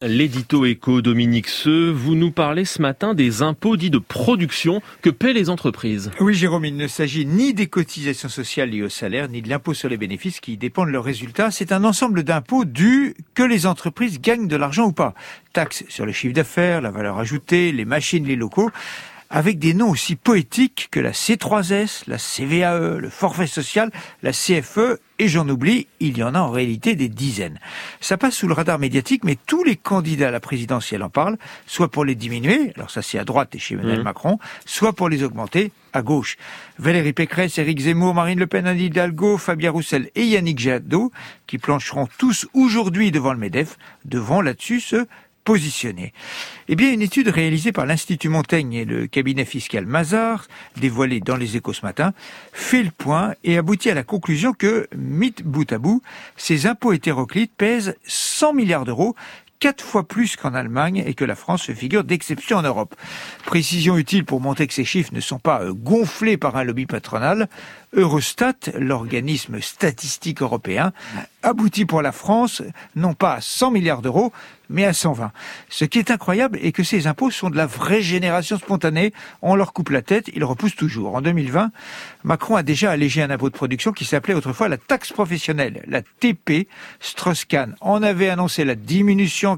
L'édito éco Dominique Seux, vous nous parlez ce matin des impôts dits de production que paient les entreprises. Oui Jérôme, il ne s'agit ni des cotisations sociales liées au salaire, ni de l'impôt sur les bénéfices qui dépendent de leurs résultats. C'est un ensemble d'impôts dus que les entreprises gagnent de l'argent ou pas. Taxes sur le chiffre d'affaires, la valeur ajoutée, les machines, les locaux, avec des noms aussi poétiques que la C3S, la CVAE, le forfait social, la CFE, et j'en oublie, il y en a en réalité des dizaines. Ça passe sous le radar médiatique, mais tous les candidats à la présidentielle en parlent, soit pour les diminuer, alors ça c'est à droite et chez Emmanuel Macron, soit pour les augmenter à gauche. Valérie Pécresse, Éric Zemmour, Marine Le Pen, Anne Hidalgo, Fabien Roussel et Yannick Jadot, qui plancheront tous aujourd'hui devant le MEDEF, devront là-dessus se positionné. Eh bien, une étude réalisée par l'Institut Montaigne et le cabinet fiscal Mazars, dévoilée dans les Échos ce matin, fait le point et aboutit à la conclusion que, mis bout à bout, ces impôts hétéroclites pèsent 100 milliards d'euros, 4 fois plus qu'en Allemagne et que la France fait figure d'exception en Europe. Précision utile pour montrer que ces chiffres ne sont pas gonflés par un lobby patronal. Eurostat, l'organisme statistique européen, aboutit pour la France non pas à 100 milliards d'euros, mais à 120. Ce qui est incroyable est que ces impôts sont de la vraie génération spontanée. On leur coupe la tête, ils repoussent toujours. En 2020, Macron a déjà allégé un impôt de production qui s'appelait autrefois la taxe professionnelle, la TP. Strauss-Kahn en avait annoncé la diminution en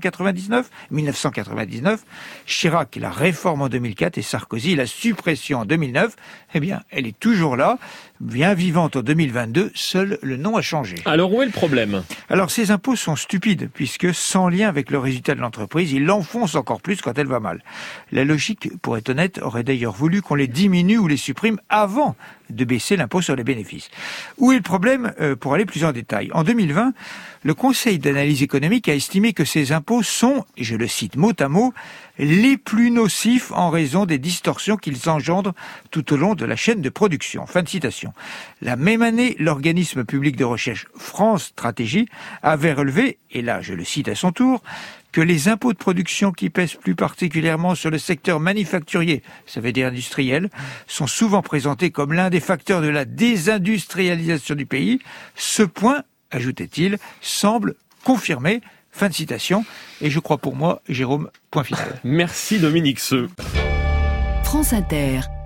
1999. Chirac, la réforme en 2004 et Sarkozy, la suppression en 2009. Eh bien, elle est toujours là, bien vivante en 2022, seul le nom a changé. Alors où est le problème ? Alors ces impôts sont stupides, puisque sans lien avec le résultat de l'entreprise, ils l'enfoncent encore plus quand elle va mal. La logique, pour être honnête, aurait d'ailleurs voulu qu'on les diminue ou les supprime avant de baisser l'impôt sur les bénéfices. Où est le problème ? Pour aller plus en détail. En 2020, le Conseil d'analyse économique a estimé que ces impôts sont, et je le cite mot à mot, les plus nocifs en raison des distorsions qu'ils engendrent tout au long de la chaîne de production. Fin de citation. La même année, l'organisme public de recherche France Stratégie avait relevé, et là je le cite à son tour, que les impôts de production qui pèsent plus particulièrement sur le secteur manufacturier, ça veut dire industriel, sont souvent présentés comme l'un des facteurs de la désindustrialisation du pays. Ce point, ajoutait-il, semble confirmé. Fin de citation. Et je crois pour moi, Jérôme, point final. Merci Dominique Seux. France Inter.